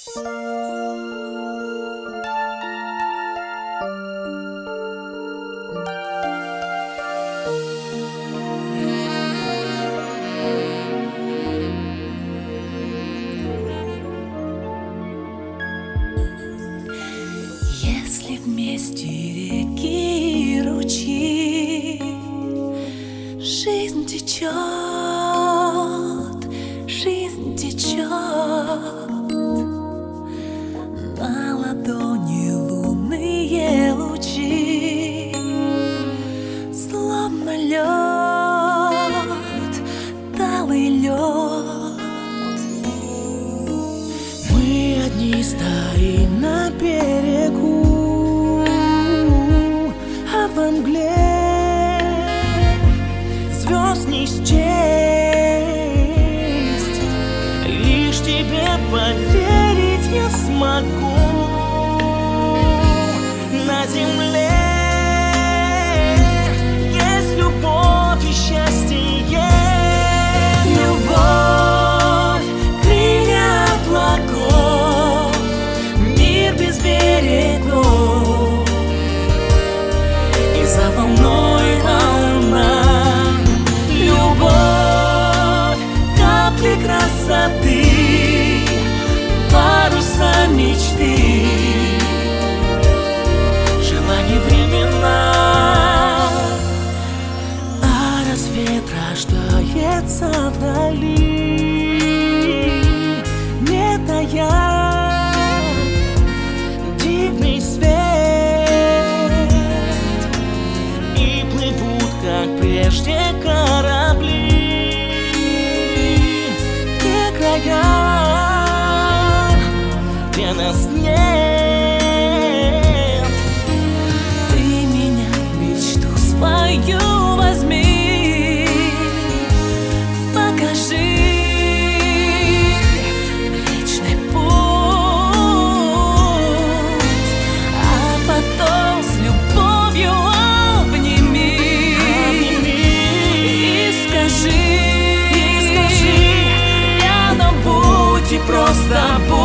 Если вместе реки и ручьи, жизнь течет, жизнь течет. На ладони лунные лучи, словно лед, талый лед. Мы одни стоим на берегу, а во мгле звезд не счесть. Лишь тебе поверить я смогу. На земле есть любовь и счастье. Любовь, крылья облаков, мир без берегов, и за волной волна. Любовь, капли красоты, паруса мечты, желание времена. А рассвет рождается вдали, не тая дивный свет, и плывут, как прежде, корабли в те края, где нас нет. Ты меня в мечту свою возьми, покажи Млечный Путь, а потом с любовью обними и скажи, рядом будь и просто будь.